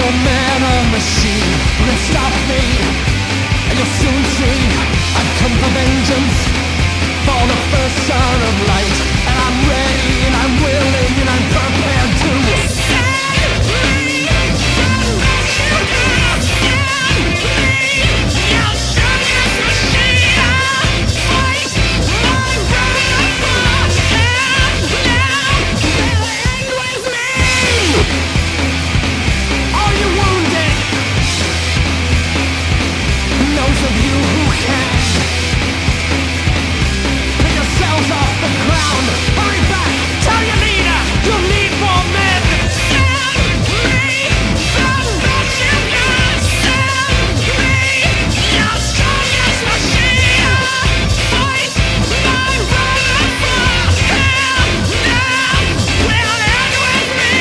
no man or machine who can stop me. And you'll soon see I've come for vengeance, for the first son of light. And I'm ready and I'm willing and I'm prepared to save me from what you have done me. You'll show this machine fight my right for him now. Will end with me. Are you wounded? Those of you who can, pick yourselves off the ground. Hurry back, tell your leader you'll need more men. Send me from what you got. Send me your strongest machine. Fight my right for him now. Will end with me.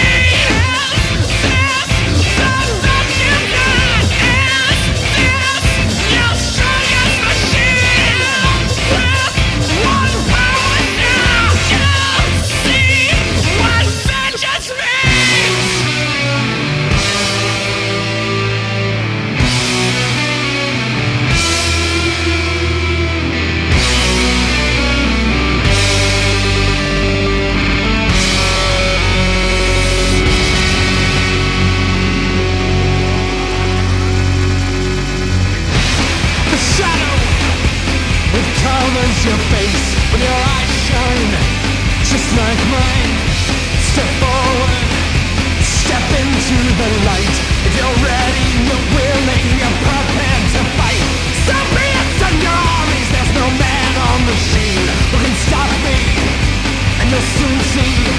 Is this from what you got? Is this your strongest machine? With one power now, you see what vengeance means. The shadow, it covers your face when your eyes shine, just like mine. Step forward, step into the light. If you're ready, you're willing, you're prepared to fight. So be it, send your armies. There's no man or machine who can stop me. And you'll soon see